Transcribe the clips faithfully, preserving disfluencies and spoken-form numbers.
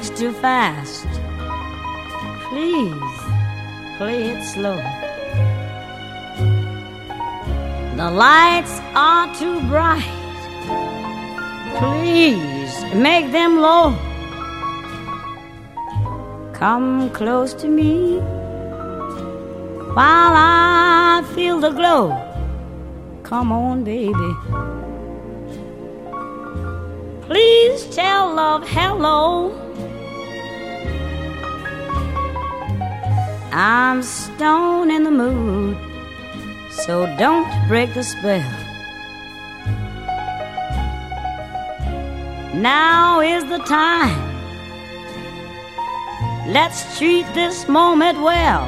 music's too fast. Please, play it slow. The lights are too bright. Please, make them low. Come close to me while I feel the glow. Come on, baby. Please tell love hello. I'm stone in the mood, so don't break the spell. Now is the time. Let's treat this moment well.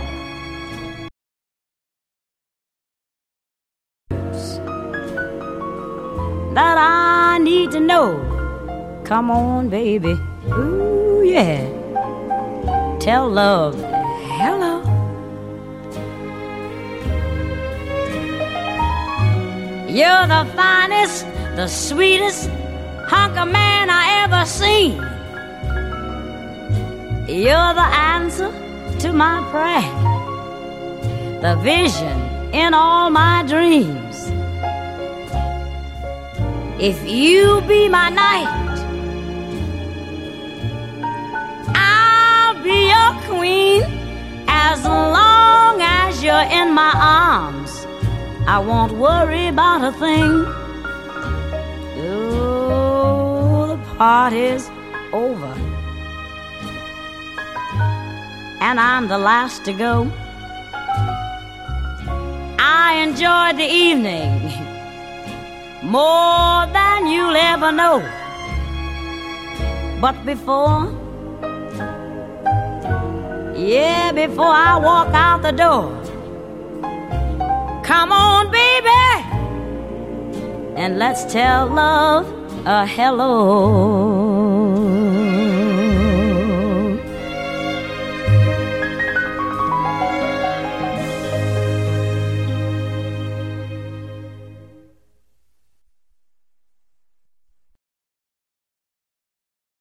That I need to know. Come on, baby. Ooh, yeah. Tell love hello. You're the finest, the sweetest hunk of man I ever seen. You're the answer to my prayer, the vision in all my dreams. If you be my knight, I'll be your queen. As long as you're in my arms, I won't worry about a thing. Oh, the party's over, and I'm the last to go. I enjoyed the evening more than you'll ever know. But before, yeah, before I walk out the door, come on, baby, and let's tell love a hello.